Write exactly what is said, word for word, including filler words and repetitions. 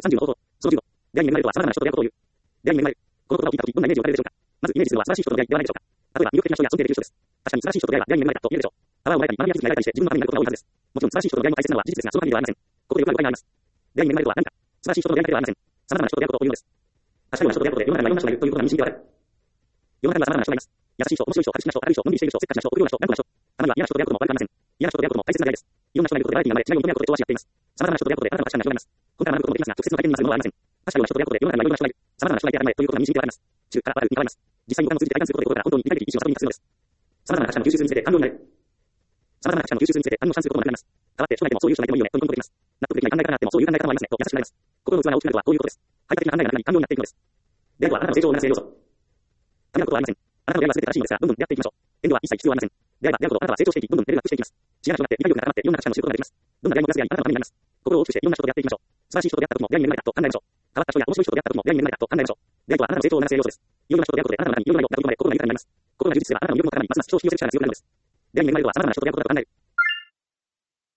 さんじゅうの方法。そのじゅうご。出会いに恵まれるとは様々な人と出会うことを言う。出会いに恵まれる。この言葉を聞いたとき、どんなイメージを浮かべるでしょうか。まず、イメージするのは素晴らしい人との出会いではないでしょうか。例えば、魅力的な人や尊敬できる人です。確かに素晴らしい人と出会いは出会いに恵まれたと言えるでしょう。泡をまいたり、学びやすくなれたりして自分のためになることが多いはずです。もちろん素晴らしい人との出会いも大切なのは事実ですが、その限りではありません。ここでよくある誤解があります。出会いに恵まれるとは何か。素晴らしい人との出会いだけではありません。様々な人と出会うことを言うのです。確かに人と出会うことで世の中にはいろんな人がいるということが認識ではある。世の中には様々な人がいます。優しい人、面白い人、白痴な人、明るい人、のんびりしている人、せっかちな人、臆病な人、頑固な人。たまには嫌な人と出会うことも悪くありません。嫌な人と出会うことも大切な出会いです。いろんな人がいることでバラエティが生まれ、違いを求め合うことで調和し合っています。様々な人と出会うことであなたの価値観が広がります。ここから学ぶこともできますが、直接の体験になするものはありません。確かに人と出会うことで世の中にはいろんな人がいる。様々な人がいて当たり前ということが認識ではあります。中から悪に変わります。実際に五感を通じて体感することでこれから本当に理解的意志を悟りに達するのです。様々な価値観の吸収について反応になる。様々な価値観の吸収について反応を算することもなくなります。変わって将来でもそういう人がいてもいいよねということできます。納得できない考え方があってもそういう考え方もありますねと優しくなります。心の器が大きくなるとはこういうことです。排他的な考えが中に反応になっていくのです。出会いとはあなたの成長を促す要素。ためらうことはありません。あなたの出会いは全て正しいのですが、どんどん出会っていきましょう。遠慮は一切必要はありません。出会えば出会うほどあなたは成長していき、どんどんレベルアップしていきます。知らなくなって理解力が高まっていろんな価値観の知ることができます。どんな出会いもプラスであり、あなたのためになります。心を大きくしていろんな人と出会っていきましょう。素晴らしい人と出会った時も出会いに恵まれたと考えましょう。変わった人や面白い人と出会った時も出会いに恵まれたと考えましょう。出会いとはあなたの成長を促す要素です。いろんな人と出会うことであなたの中にいろんな良いことが生まれ、心が豊かになります。心が充実すればあなたの魅力も高まり、ますます消費をする力が強くなるのです。出会いに恵まれるとは様々な人と出会うことだと考える。